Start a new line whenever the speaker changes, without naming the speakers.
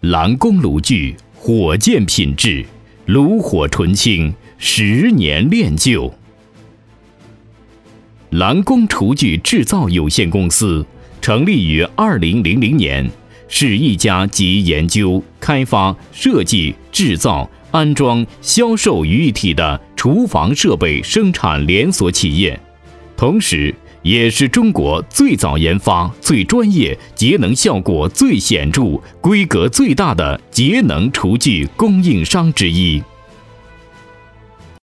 蓝弓炉具，火箭品质，炉火纯青，10年炼就。蓝弓厨具制造有限公司成立于2000年，是一家集研究、开发、设计、制造、安装、销售于一体的厨房设备生产连锁企业，同时也是中国最早研发、最专业、节能效果最显著、规格最大的节能厨具供应商之一。